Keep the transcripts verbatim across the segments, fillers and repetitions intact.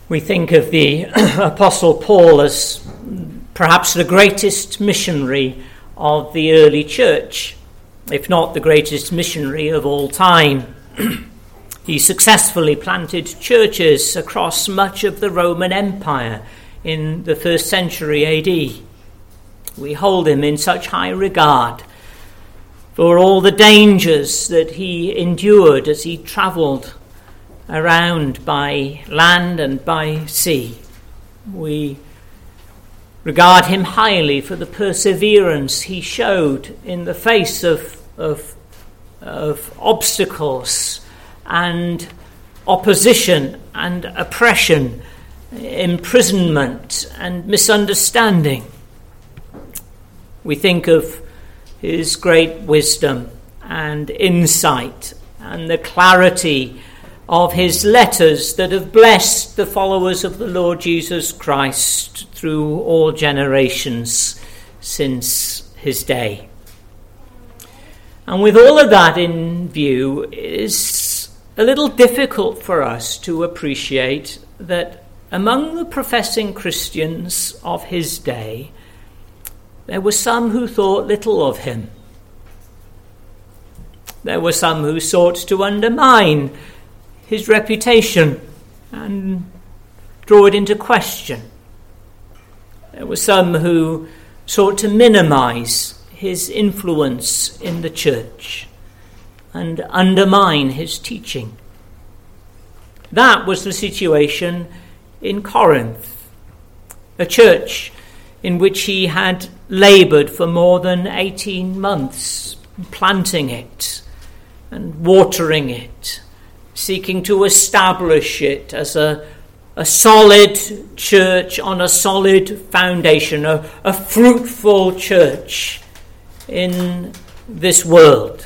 We think of the Apostle Paul as perhaps the greatest missionary of the early church, if not the greatest missionary of all time. He successfully planted churches across much of the Roman Empire in the first century A D. We hold him in such high regard for all the dangers that he endured as he travelled around by land and by sea. We regard him highly for the perseverance he showed in the face of, of, of obstacles and opposition and oppression, imprisonment and misunderstanding. We think of his great wisdom and insight and the clarity of his letters that have blessed the followers of the Lord Jesus Christ through all generations since his day. And with all of that in view, it's a little difficult for us to appreciate that among the professing Christians of his day, there were some who thought little of him. There were some who sought to undermine his reputation and draw it into question. There were some who sought to minimize his influence in the church and undermine his teaching. That was the situation in Corinth, a church in which he had laboured for more than eighteen months, planting it and watering it, seeking to establish it as a, a solid church on a solid foundation, a, a fruitful church in this world.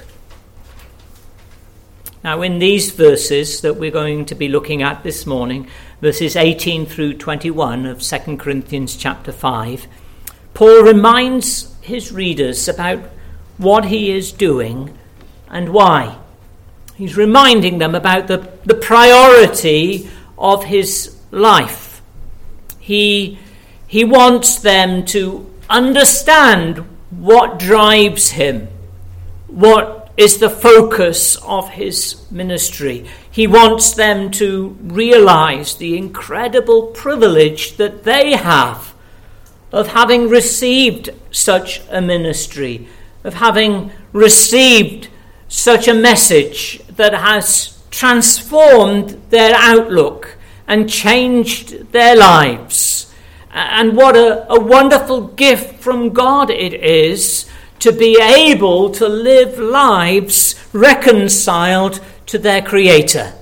Now, in these verses that we're going to be looking at this morning, verses eighteen through twenty-one of Second Corinthians chapter five, Paul reminds his readers about what he is doing and why. He's reminding them about the, the priority of his life. He, he wants them to understand what drives him, what is the focus of his ministry. He wants them to realize the incredible privilege that they have of having received such a ministry, of having received such a message that has transformed their outlook and changed their lives. And what a, a wonderful gift from God it is to be able to live lives reconciled to their Creator.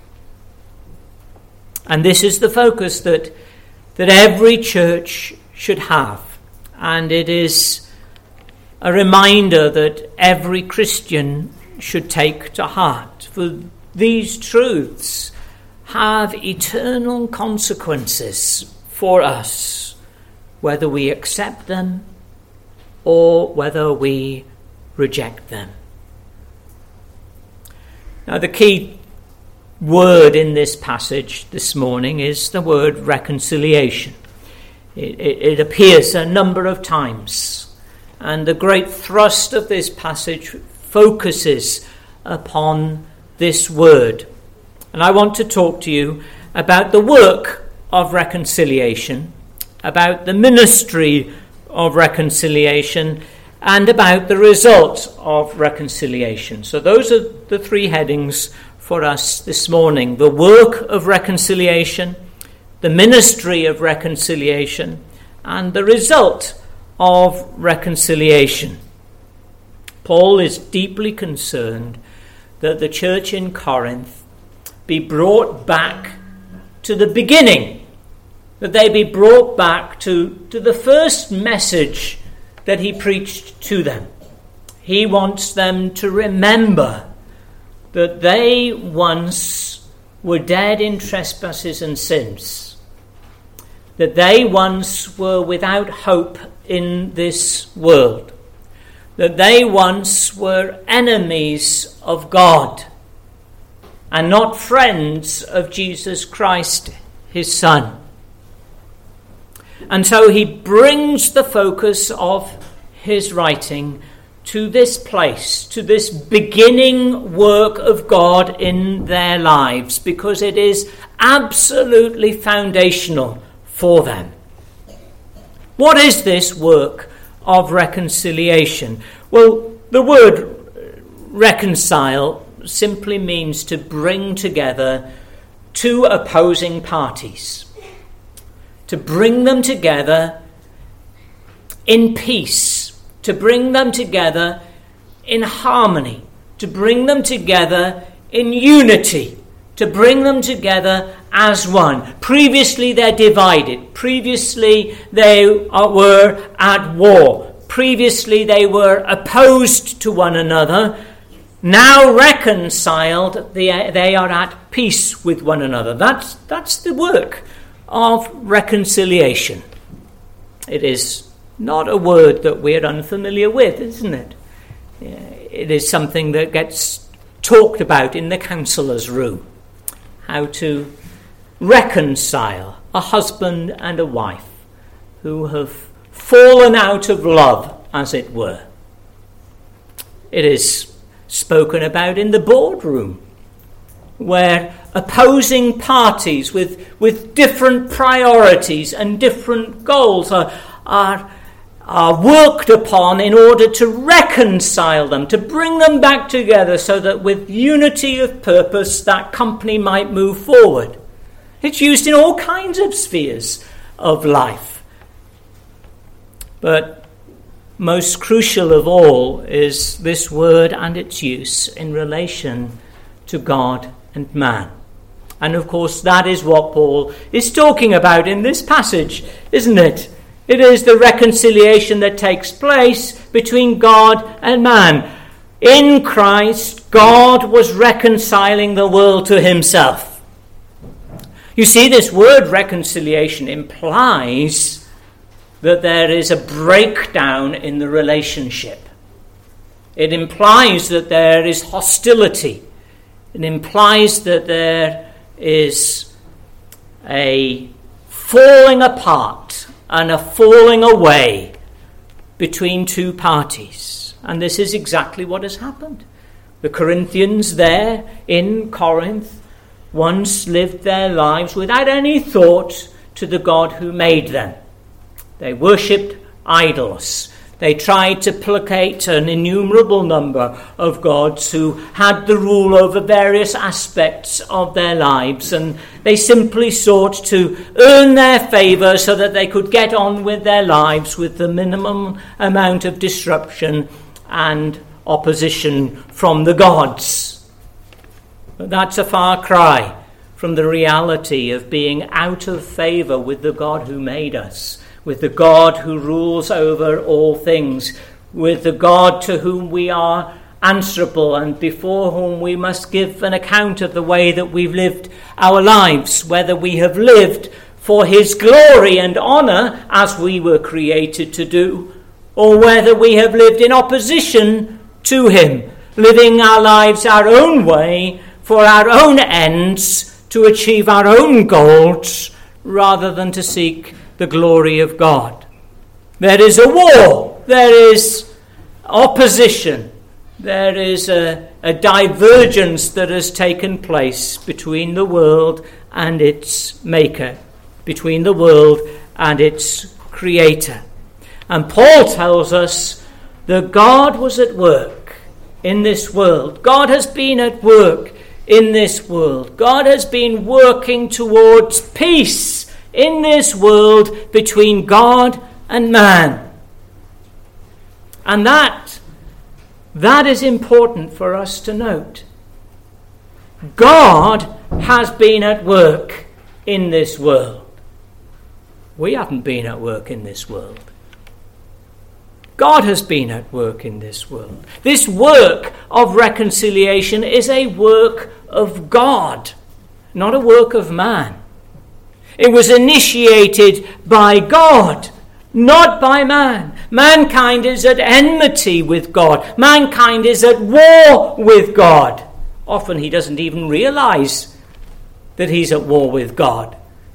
And this is the focus that, that every church should have. And it is a reminder that every Christian should take to heart. For these truths have eternal consequences for us, whether we accept them or whether we reject them. Now, the key word in this passage this morning is the word reconciliation. It, it, it appears a number of times, and the great thrust of this passage focuses upon this word. And I want to talk to you about the work of reconciliation, about the ministry of reconciliation, and about the result of reconciliation. So those are the three headings for us this morning: the work of reconciliation, the ministry of reconciliation, and the result of reconciliation. Paul is deeply concerned that the church in Corinth be brought back to the beginning, that they be brought back to, to the first message that he preached to them. He wants them to remember that they once were dead in trespasses and sins, that they once were without hope in this world, that they once were enemies of God and not friends of Jesus Christ his Son. And so he brings the focus of his writing to this place, to this beginning work of God in their lives, because it is absolutely foundational for them. What is this work of reconciliation? Well, the word reconcile simply means to bring together two opposing parties, to bring them together in peace, to bring them together in harmony, to bring them together in unity, to bring them together as one. Previously they're divided. Previously they were at war. Previously they were opposed to one another. Now reconciled, they, they are at peace with one another. That's, that's the work of reconciliation. It is not a word that we're unfamiliar with, isn't it? It is something that gets talked about in the counselor's room. How to reconcile a husband and a wife who have fallen out of love, as it were. It is spoken about in the boardroom, where opposing parties with, with different priorities and different goals are, are, are worked upon in order to reconcile them, to bring them back together so that with unity of purpose that company might move forward. It's used in all kinds of spheres of life. But most crucial of all is this word and its use in relation to God and man. And of course that is what Paul is talking about in this passage, isn't it? It is the reconciliation that takes place between God and man. In Christ, God was reconciling the world to himself. You see, this word reconciliation implies that there is a breakdown in the relationship. It implies that there is hostility. It implies that there is a falling apart and a falling away between two parties. And this is exactly what has happened. The Corinthians there in Corinth once lived their lives without any thought to the God who made them. They worshipped idols. They tried to placate an innumerable number of gods who had the rule over various aspects of their lives, and they simply sought to earn their favour so that they could get on with their lives with the minimum amount of disruption and opposition from the gods. But that's a far cry from the reality of being out of favour with the God who made us, with the God who rules over all things, with the God to whom we are answerable and before whom we must give an account of the way that we've lived our lives, whether we have lived for his glory and honour as we were created to do, or whether we have lived in opposition to him, living our lives our own way for our own ends to achieve our own goals rather than to seek the glory of God. There is a war. There is opposition. There is a, a divergence that has taken place between the world and its maker, between the world and its creator. And Paul tells us that God was at work in this world. God has been at work in this world. God has been working towards peace in this world between God and man. And that, that is important for us to note. God has been at work in this world. We haven't been at work in this world. God has been at work in this world. This work of reconciliation is a work of God, not a work of man. It was initiated by God, not by man. Mankind is at enmity with God. Mankind is at war with God. Often he doesn't even realize that he's at war with God,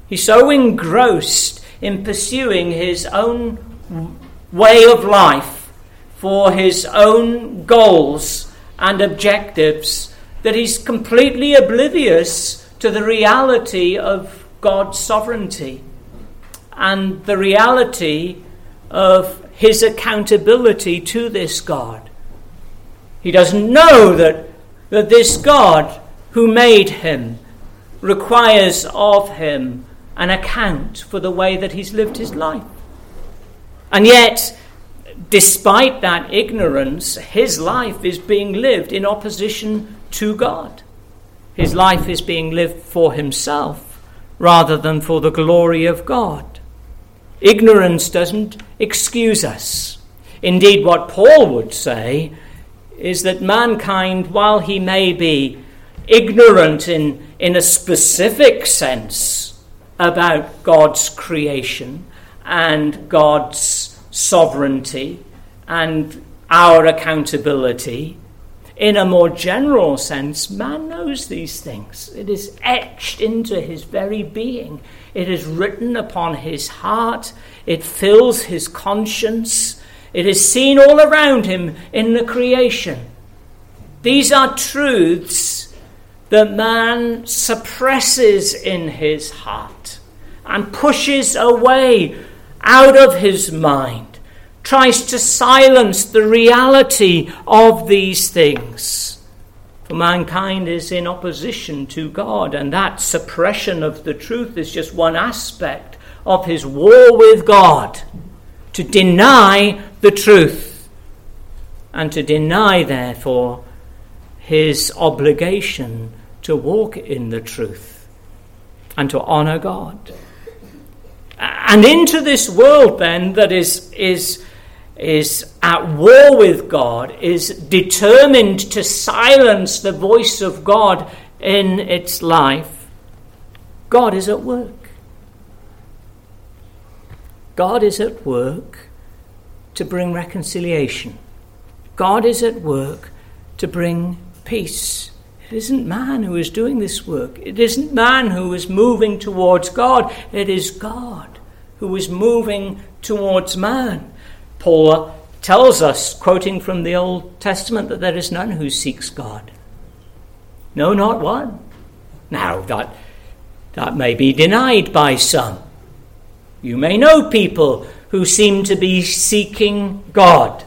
He's so engrossed in pursuing his own way of life for his own goals and objectives that he's completely oblivious to the reality of God's sovereignty and the reality of his accountability to this God. He doesn't know that, that this God who made him requires of him an account for the way that he's lived his life. And yet, despite that ignorance, his life is being lived in opposition to God. His life is being lived for himself rather than for the glory of God. Ignorance doesn't excuse us. Indeed, what Paul would say is that mankind, while he may be ignorant in, in a specific sense about God's creation and God's sovereignty and our accountability, in a more general sense, man knows these things. It is etched into his very being. It is written upon his heart. It fills his conscience. It is seen all around him in the creation. These are truths that man suppresses in his heart and pushes away out of his mind, tries to silence the reality of these things. For mankind is in opposition to God, and that suppression of the truth is just one aspect of his war with God, to deny the truth, and to deny, therefore, his obligation to walk in the truth and to honor God. And into this world, then, that is is is at war with God, is determined to silence the voice of God in its life, God is at work. God is at work to bring reconciliation. God is at work to bring peace. It isn't man who is doing this work. It isn't man who is moving towards God. It is God who is moving towards man. Paul tells us, quoting from the Old Testament, that there is none who seeks God. No, not one. Now, that, that may be denied by some. You may know people who seem to be seeking God,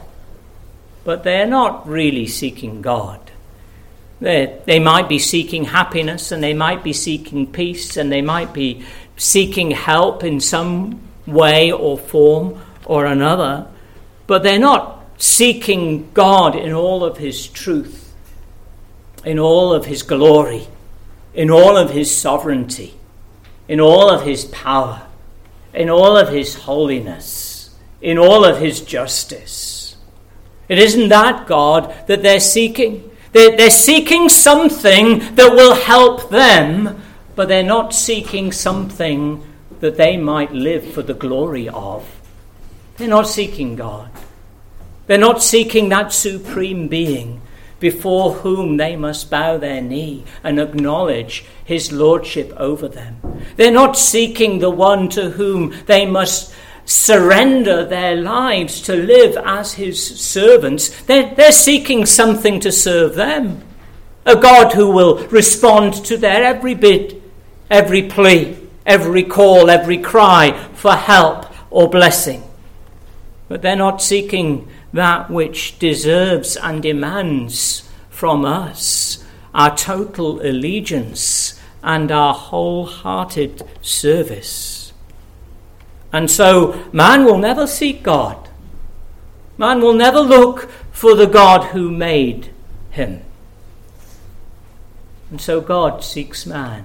but they're not really seeking God. They, they might be seeking happiness, and they might be seeking peace, and they might be seeking help in some way or form or another, but they're not seeking God in all of his truth, in all of his glory, in all of his sovereignty, in all of his power, in all of his holiness, in all of his justice. It isn't that God that they're seeking. They're, they're seeking something that will help them, but they're not seeking something that they might live for the glory of. They're not seeking God. They're not seeking that supreme being before whom they must bow their knee and acknowledge his lordship over them. They're not seeking the one to whom they must surrender their lives to live as his servants. They're, they're seeking something to serve them. A God who will respond to their every bid, every plea, every call, every cry for help or blessing. But they're not seeking that which deserves and demands from us our total allegiance and our wholehearted service. And so man will never seek God. Man will never look for the God who made him. And so God seeks man.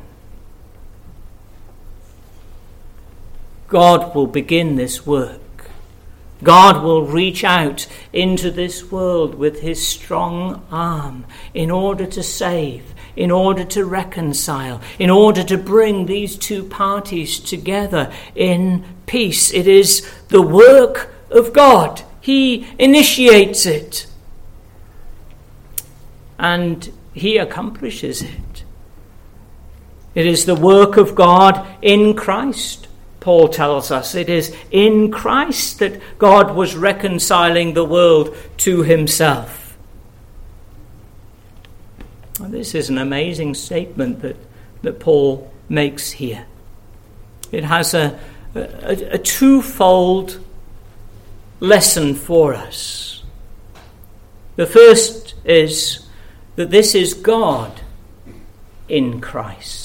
God will begin this work. God will reach out into this world with his strong arm in order to save, in order to reconcile, in order to bring these two parties together in peace. It is the work of God. He initiates it, and he accomplishes it. It is the work of God in Christ, Paul tells us. It is in Christ that God was reconciling the world to himself. And this is an amazing statement that, that Paul makes here. It has a, a, a twofold lesson for us. The first is that this is God in Christ.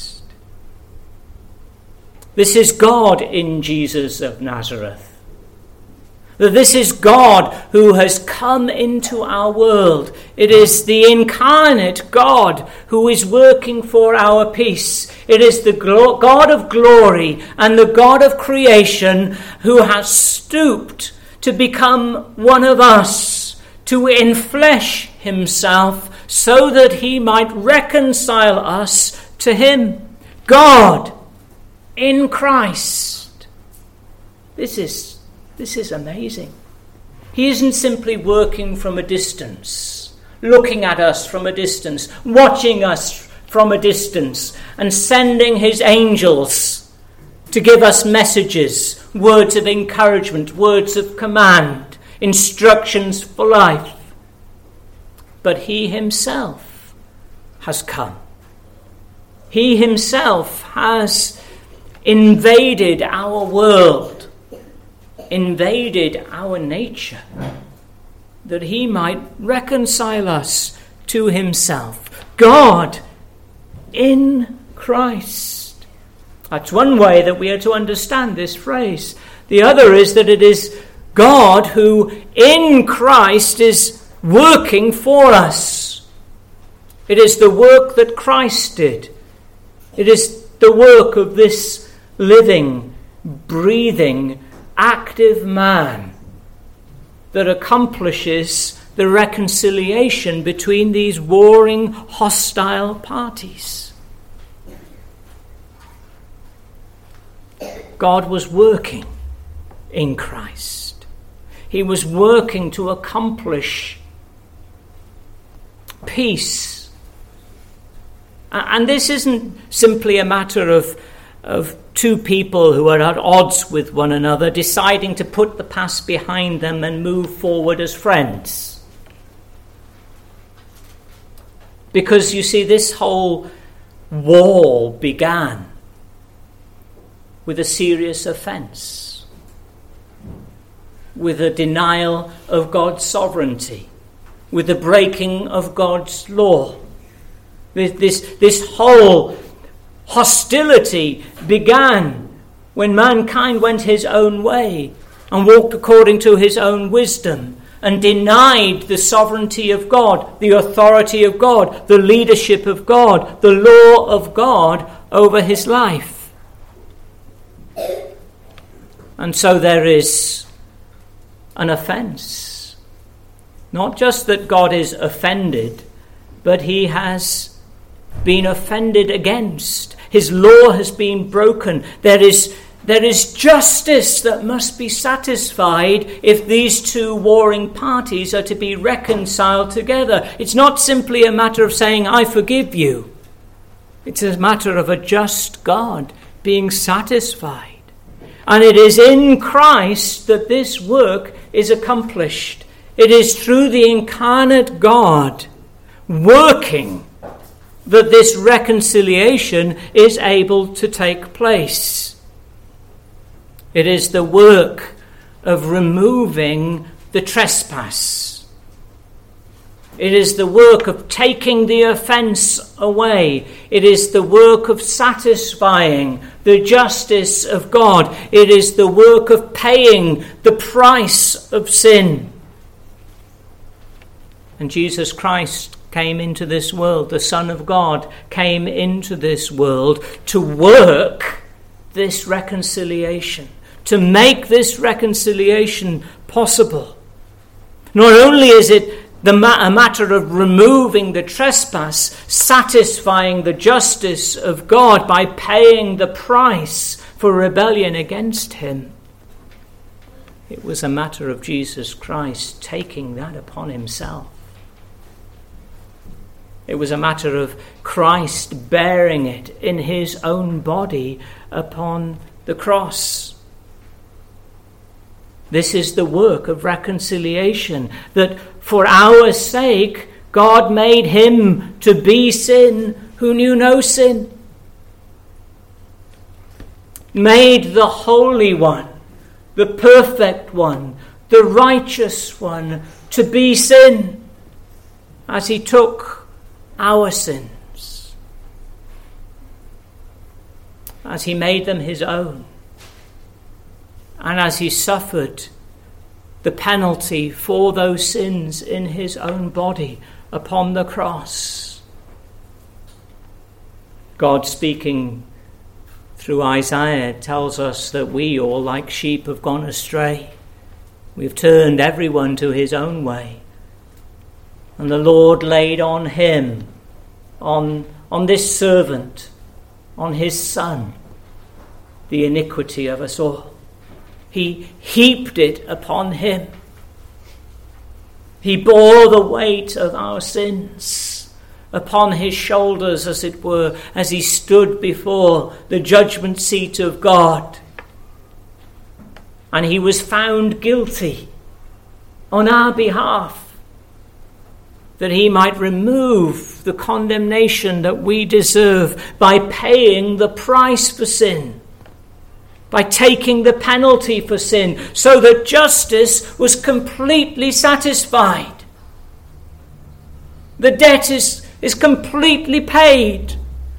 This is God in Jesus of Nazareth. That this is God who has come into our world. It is the incarnate God who is working for our peace. It is the God of glory and the God of creation who has stooped to become one of us, to enflesh himself so that he might reconcile us to him. God in Christ. This is, this is amazing. He isn't simply working from a distance, looking at us from a distance, watching us from a distance, and sending his angels to give us messages, words of encouragement, words of command, instructions for life. But he himself has come. He himself has invaded our world, invaded our nature, that he might reconcile us to himself. God in Christ. That's one way that we are to understand this phrase. The other is that it is God who in Christ is working for us. It is the work that Christ did. It is the work of this living, breathing, active man that accomplishes the reconciliation between these warring, hostile parties. God was working in Christ. He was working to accomplish peace. And this isn't simply a matter of of two people who are at odds with one another deciding to put the past behind them and move forward as friends. Because you see, this whole war began with a serious offence, with a denial of God's sovereignty, with the breaking of God's law. This, this, this whole hostility began when mankind went his own way and walked according to his own wisdom and denied the sovereignty of God, the authority of God, the leadership of God, the law of God over his life. And so there is an offence. Not just that God is offended, but he has been offended against. His law has been broken. There is, there is justice that must be satisfied if these two warring parties are to be reconciled together. It's not simply a matter of saying, I forgive you. It's a matter of a just God being satisfied. And it is in Christ that this work is accomplished. It is through the incarnate God working that this reconciliation is able to take place. It is the work of removing the trespass. It is the work of taking the offence away. It is the work of satisfying the justice of God. It is the work of paying the price of sin. And Jesus Christ came into this world, the Son of God came into this world to work this reconciliation, to make this reconciliation possible. Not only is it the ma- a matter of removing the trespass, satisfying the justice of God by paying the price for rebellion against him, it was a matter of Jesus Christ taking that upon himself. It was a matter of Christ bearing it in his own body upon the cross. This is the work of reconciliation, that for our sake God made him to be sin who knew no sin. Made the Holy One, the perfect one, the righteous one, to be sin, as he took our sins, as he made them his own, and as he suffered the penalty for those sins in his own body upon the cross. God, speaking through Isaiah, tells us that we all like sheep have gone astray. We've turned everyone to his own way. And the Lord laid on him, on, on this servant, on his son, the iniquity of us all. He heaped it upon him. He bore the weight of our sins upon his shoulders, as it were, as he stood before the judgment seat of God. And he was found guilty on our behalf, that he might remove the condemnation that we deserve by paying the price for sin, by taking the penalty for sin, so that justice was completely satisfied. The debt is, is completely paid.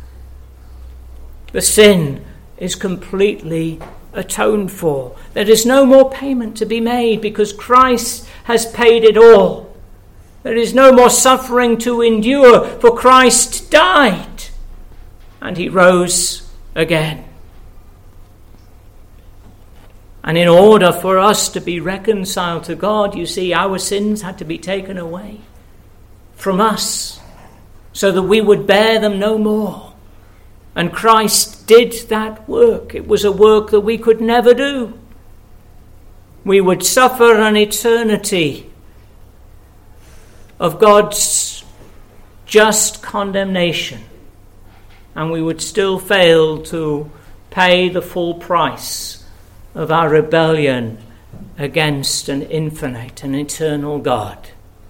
The sin is completely atoned for. There is no more payment to be made, because Christ has paid it all. There is no more suffering to endure, for Christ died and he rose again. And in order for us to be reconciled to God, you see, our sins had to be taken away from us so that we would bear them no more. And Christ did that work. It was a work that we could never do. We would suffer an eternity of God's just condemnation, and we would still fail to pay the full price of our rebellion against an infinite and eternal God.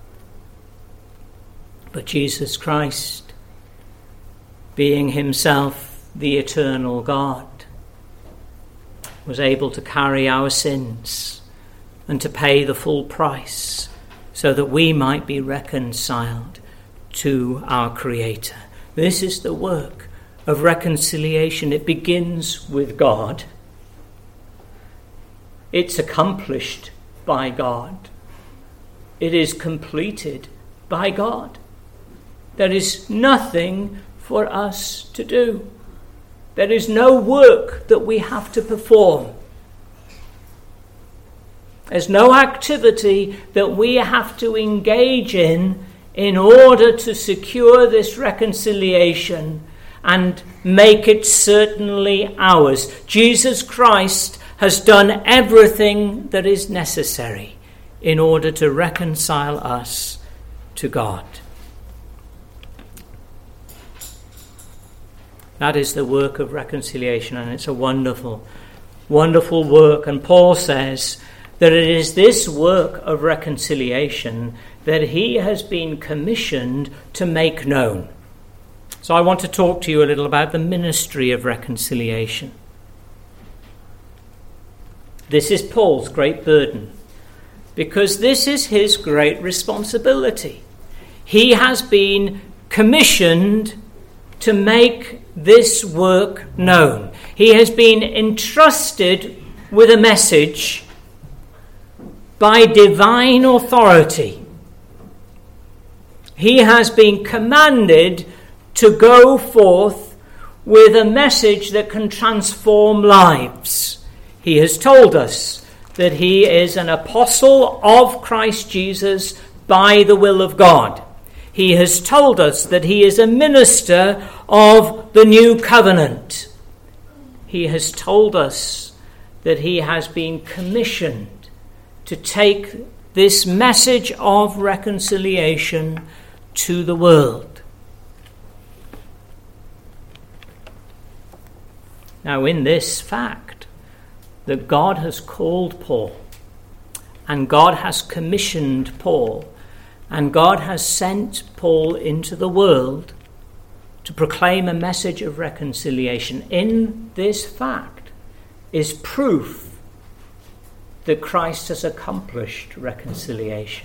But Jesus Christ, being himself the eternal God, was able to carry our sins and to pay the full price so that we might be reconciled to our Creator. This is the work of reconciliation. It begins with God. It's accomplished by God. It is completed by God. There is nothing for us to do. There is no work that we have to perform. There's no activity that we have to engage in in order to secure this reconciliation and make it certainly ours. Jesus Christ has done everything that is necessary in order to reconcile us to God. That is the work of reconciliation, and it's a wonderful, wonderful work. And Paul says that it is this work of reconciliation that he has been commissioned to make known. So I want to talk to you a little about the ministry of reconciliation. This is Paul's great burden, because this is his great responsibility. He has been commissioned to make this work known. He has been entrusted with a message by divine authority. He has been commanded to go forth with a message that can transform lives. He has told us that he is an apostle of Christ Jesus by the will of God. He has told us that he is a minister of the new covenant. He has told us that he has been commissioned to take this message of reconciliation to the world. Now, in this fact that God has called Paul, and God has commissioned Paul, and God has sent Paul into the world to proclaim a message of reconciliation, in this fact is proof that Christ has accomplished reconciliation.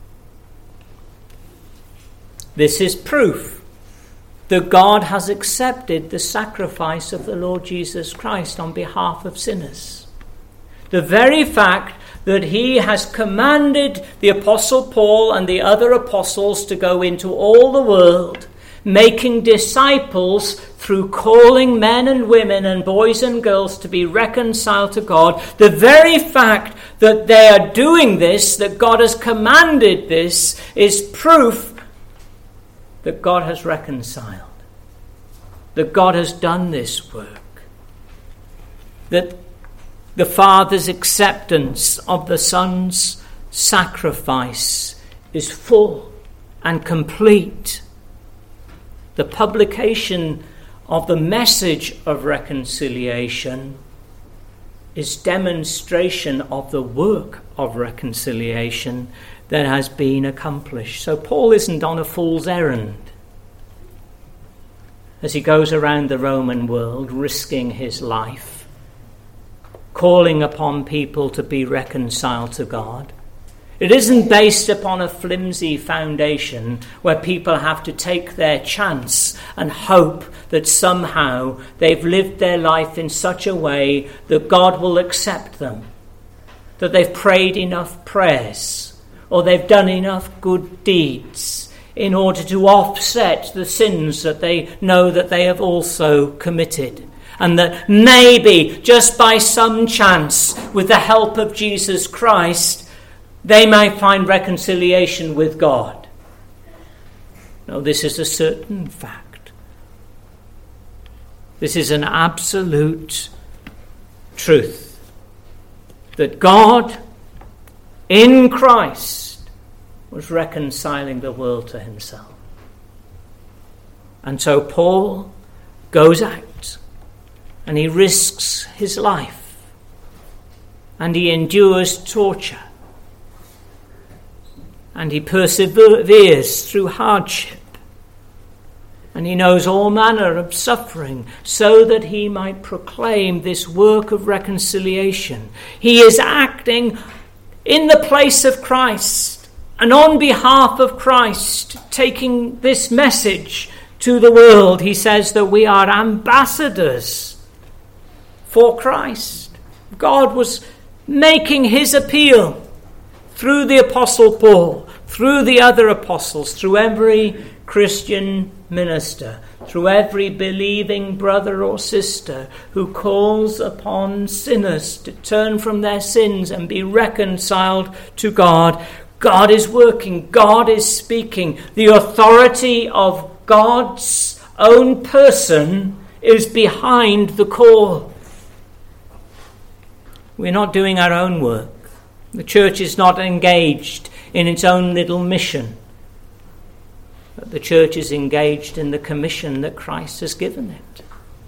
This is proof that God has accepted the sacrifice of the Lord Jesus Christ on behalf of sinners. The very fact that he has commanded the Apostle Paul and the other apostles to go into all the world, making disciples through calling men and women and boys and girls to be reconciled to God, the very fact that they are doing this, that God has commanded this, is proof that God has reconciled, that God has done this work, that the Father's acceptance of the Son's sacrifice is full and complete. The publication of the message of reconciliation is demonstration of the work of reconciliation that has been accomplished. So Paul isn't on a fool's errand as he goes around the Roman world risking his life, calling upon people to be reconciled to God. It isn't based upon a flimsy foundation where people have to take their chance and hope that somehow they've lived their life in such a way that God will accept them, that they've prayed enough prayers or they've done enough good deeds in order to offset the sins that they know that they have also committed. And that maybe, just by some chance, with the help of Jesus Christ, they may find reconciliation with God. No, this is a certain fact. This is an absolute truth. That God, in Christ, was reconciling the world to himself. And so Paul goes out and he risks his life and he endures torture and he perseveres through hardship and he knows all manner of suffering so that he might proclaim this work of reconciliation. He is acting in the place of Christ and on behalf of Christ, taking this message to the world. He says that we are ambassadors for Christ. God was making his appeal through the Apostle Paul, through the other apostles, through every Christian minister, through every believing brother or sister who calls upon sinners to turn from their sins and be reconciled to God. God is working. God is speaking. The authority of God's own person is behind the call. We're not doing our own work. The church is not engaged in its own little mission. But the church is engaged in the commission that Christ has given it.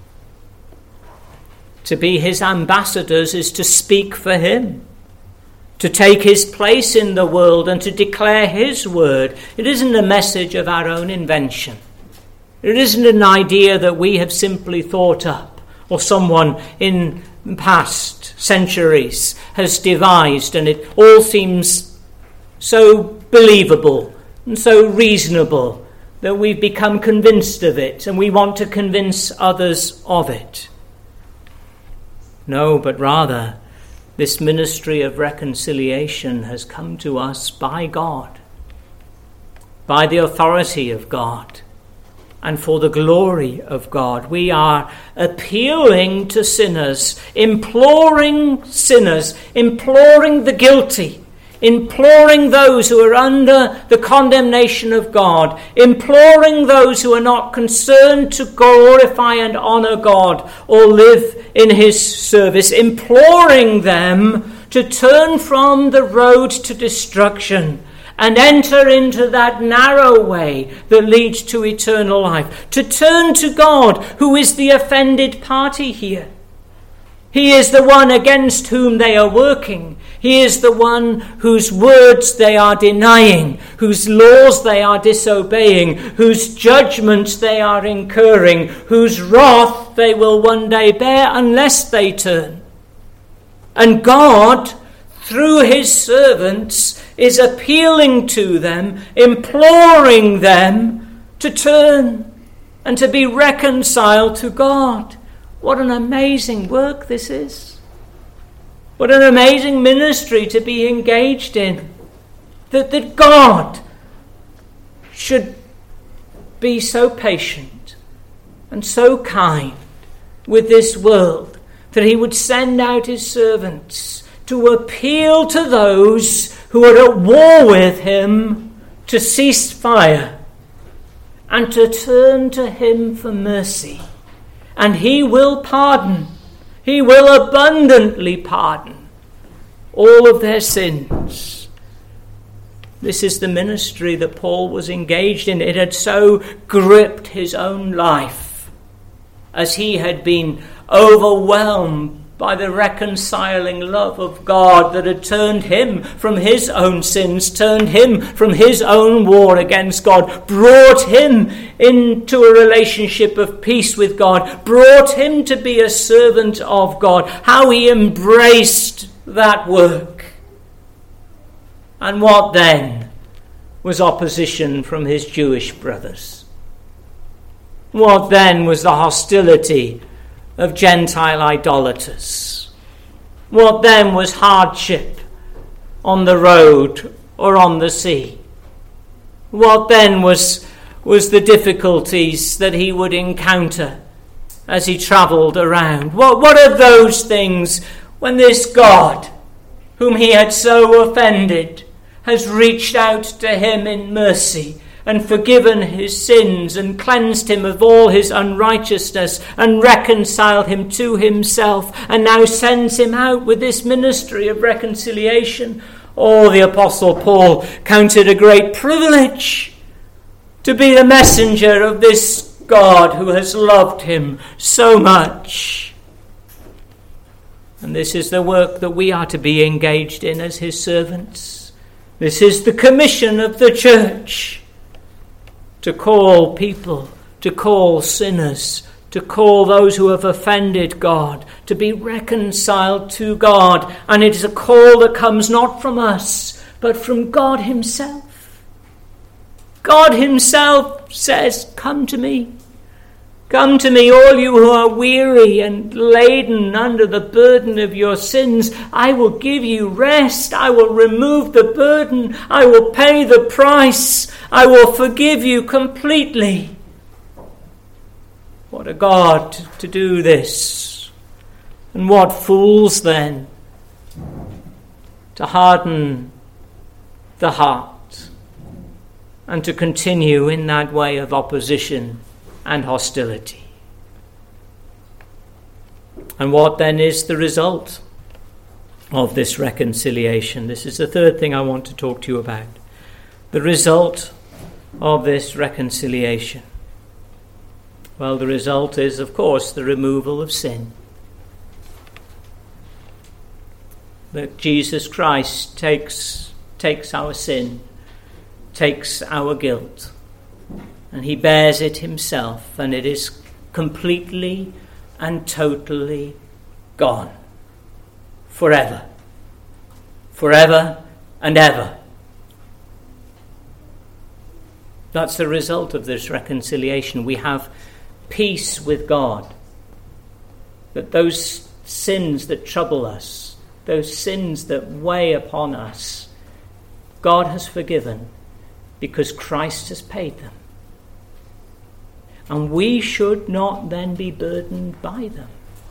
To be his ambassadors is to speak for him, to take his place in the world and to declare his word. It isn't a message of our own invention. It isn't an idea that we have simply thought up or someone in past centuries has devised and it all seems so believable and so reasonable that we've become convinced of it and we want to convince others of it. No, but rather, this ministry of reconciliation has come to us by God, by the authority of God, and for the glory of God. We are appealing to sinners, imploring sinners, imploring the guilty, imploring those who are under the condemnation of God, imploring those who are not concerned to glorify and honor God or live in his service, imploring them to turn from the road to destruction and enter into that narrow way that leads to eternal life. To turn to God, who is the offended party here. He is the one against whom they are working. He is the one whose words they are denying, whose laws they are disobeying, whose judgments they are incurring, whose wrath they will one day bear unless they turn. And God, through his servants, is appealing to them, imploring them to turn and to be reconciled to God. What an amazing work this is. What an amazing ministry to be engaged in. That, that God should be so patient and so kind with this world that he would send out his servants to appeal to those who are at war with him to cease fire and to turn to him for mercy. And he will pardon. He will abundantly pardon all of their sins. This is the ministry that Paul was engaged in. It had so gripped his own life as he had been overwhelmed by the reconciling love of God that had turned him from his own sins, turned him from his own war against God, brought him into a relationship of peace with God, brought him to be a servant of God. How he embraced that work. And what then was opposition from his Jewish brothers? What then was the hostility of Gentile idolaters? What then was hardship on the road or on the sea? What then was, was the difficulties that he would encounter as he travelled around? What, what are those things when this God, whom he had so offended, has reached out to him in mercy and forgiven his sins and cleansed him of all his unrighteousness and reconciled him to himself and now sends him out with this ministry of reconciliation? Oh, the Apostle Paul counted a great privilege to be the messenger of this God who has loved him so much. And this is the work that we are to be engaged in as his servants. This is the commission of the church. To call people, to call sinners, to call those who have offended God, to be reconciled to God. And it is a call that comes not from us, but from God himself. God himself says, "Come to me. Come to me, all you who are weary and laden under the burden of your sins. I will give you rest. I will remove the burden. I will pay the price. I will forgive you completely." What a God to do this. And what fools then to harden the heart and to continue in that way of opposition and hostility. And what then is the result of this reconciliation? This is the third thing I want to talk to you about. The result of this reconciliation. Well, the result is, of course, the removal of sin. That Jesus Christ takes, takes our sin, takes our guilt, and he bears it himself, and it is completely and totally gone. Forever. Forever and ever. That's the result of this reconciliation. We have peace with God. That those sins that trouble us, those sins that weigh upon us, God has forgiven because Christ has paid them. And we should not then be burdened by them.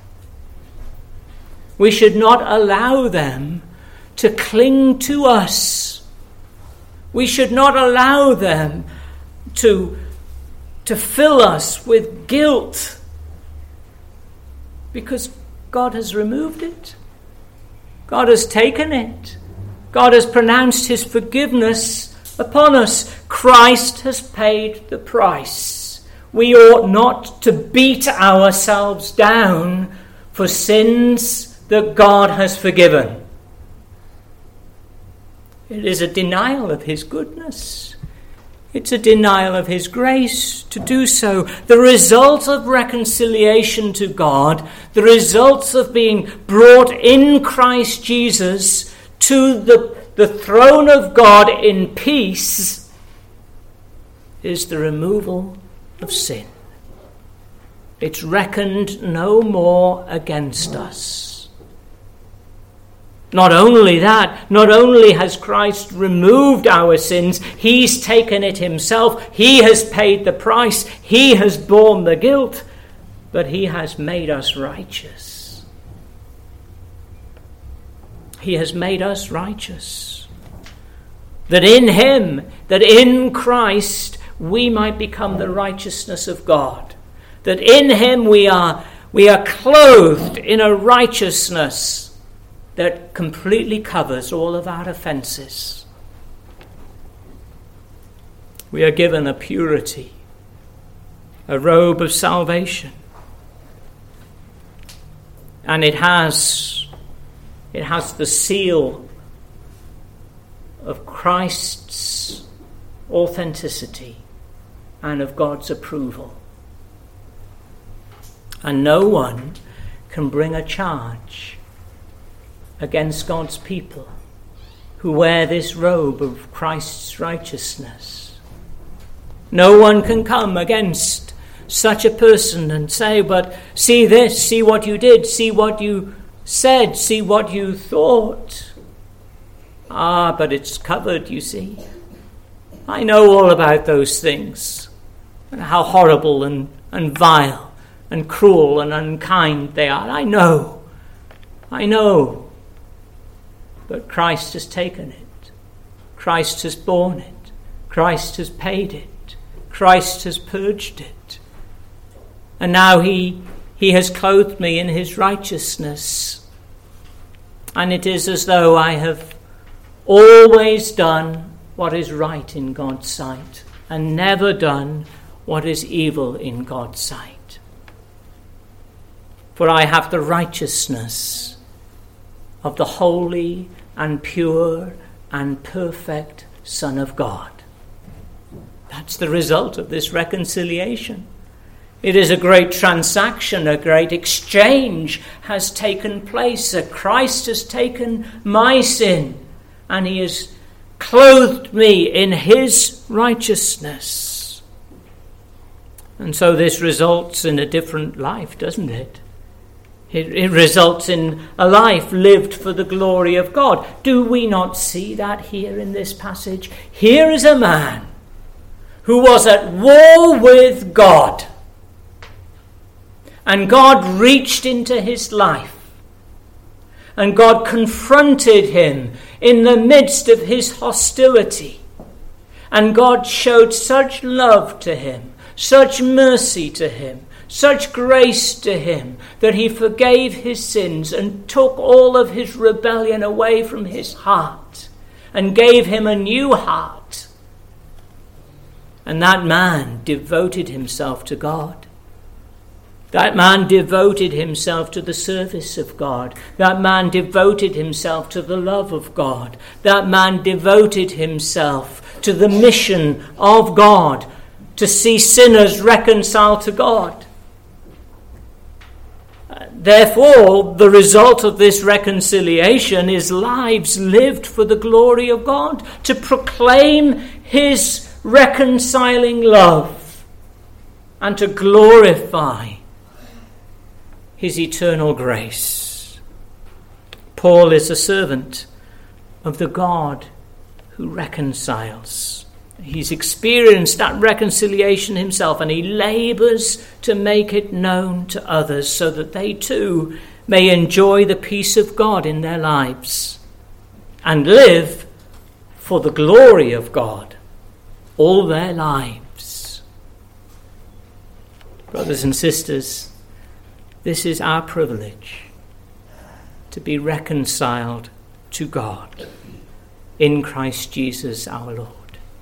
We should not allow them to cling to us. We should not allow them to, to fill us with guilt, because God has removed it. God has taken it. God has pronounced his forgiveness upon us. Christ has paid the price. We ought not to beat ourselves down for sins that God has forgiven. It is a denial of his goodness. It's a denial of his grace to do so. The result of reconciliation to God, the results of being brought in Christ Jesus to the, the throne of God in peace, is the removal of sin. It's reckoned no more against us. Not only that, not only has Christ removed our sins, he's taken it himself, he has paid the price, he has borne the guilt, but he has made us righteous. He has made us righteous. That in him, that in Christ, we might become the righteousness of God. That in him we are, we are clothed in a righteousness that completely covers all of our offences. We are given a purity, a robe of salvation. And it has, it has the seal of Christ's authenticity and of God's approval. And no one can bring a charge against God's people who wear this robe of Christ's righteousness. No one can come against such a person and say, but see this, see what you did, see what you said, see what you thought. Ah, but it's covered, you see. I know all about those things, and how horrible and, and vile and cruel and unkind they are. I know, I know. But Christ has taken it. Christ has borne it. Christ has paid it. Christ has purged it. And now he, he has clothed me in his righteousness. And it is as though I have always done what is right in God's sight and never done what is evil in God's sight. For I have the righteousness of the holy and pure and perfect Son of God. That's the result of this reconciliation. It is a great transaction, a great exchange has taken place. That Christ has taken my sin and he has clothed me in his righteousness. And so this results in a different life, doesn't it? It, it results in a life lived for the glory of God. Do we not see that here in this passage? Here is a man who was at war with God. And God reached into his life. And God confronted him in the midst of his hostility. And God showed such love to him, such mercy to him, such grace to him, that he forgave his sins and took all of his rebellion away from his heart and gave him a new heart. And that man devoted himself to God. That man devoted himself to the service of God. That man devoted himself to the love of God. That man devoted himself to the mission of God, to see sinners reconciled to God. Therefore, the result of this reconciliation is lives lived for the glory of God, to proclaim his reconciling love and to glorify his eternal grace. Paul is a servant of the God who reconciles. He's experienced that reconciliation himself, and he labors to make it known to others so that they too may enjoy the peace of God in their lives and live for the glory of God all their lives. Brothers and sisters, this is our privilege, to be reconciled to God in Christ Jesus our Lord.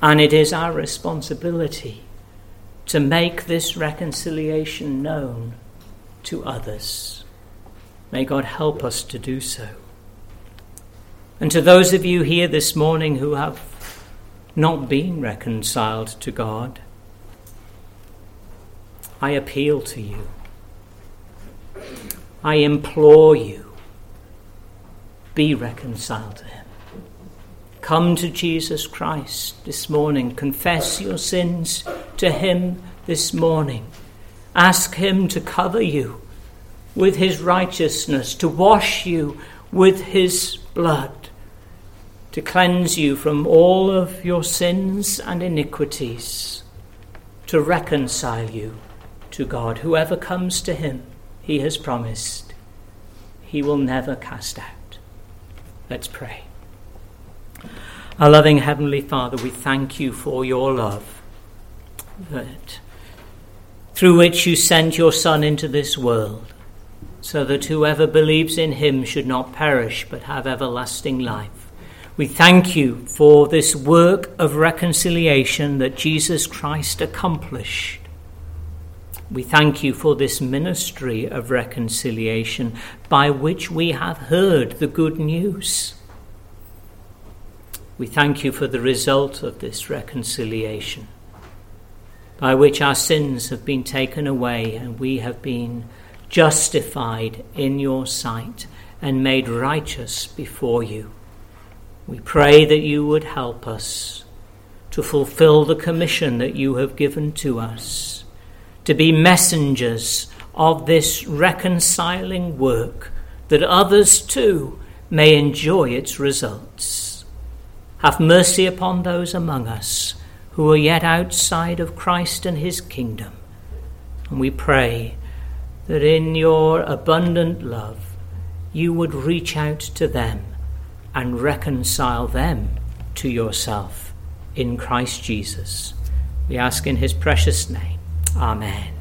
And it is our responsibility to make this reconciliation known to others. May God help us to do so. And to those of you here this morning who have not been reconciled to God, I appeal to you. I implore you, be reconciled to him. Come to Jesus Christ this morning. Confess your sins to him this morning. Ask him to cover you with his righteousness, to wash you with his blood, to cleanse you from all of your sins and iniquities, to reconcile you to God. Whoever comes to him, he has promised, he will never cast out. Let's pray. Our loving Heavenly Father, we thank you for your love, that through which you sent your Son into this world, so that whoever believes in him should not perish but have everlasting life. We thank you for this work of reconciliation that Jesus Christ accomplished. We thank you for this ministry of reconciliation by which we have heard the good news. We thank you for the result of this reconciliation, by which our sins have been taken away and we have been justified in your sight and made righteous before you. We pray that you would help us to fulfill the commission that you have given to us, to be messengers of this reconciling work, that others too may enjoy its results. Have mercy upon those among us who are yet outside of Christ and his kingdom. And we pray that in your abundant love you would reach out to them and reconcile them to yourself in Christ Jesus. We ask in his precious name. Amen.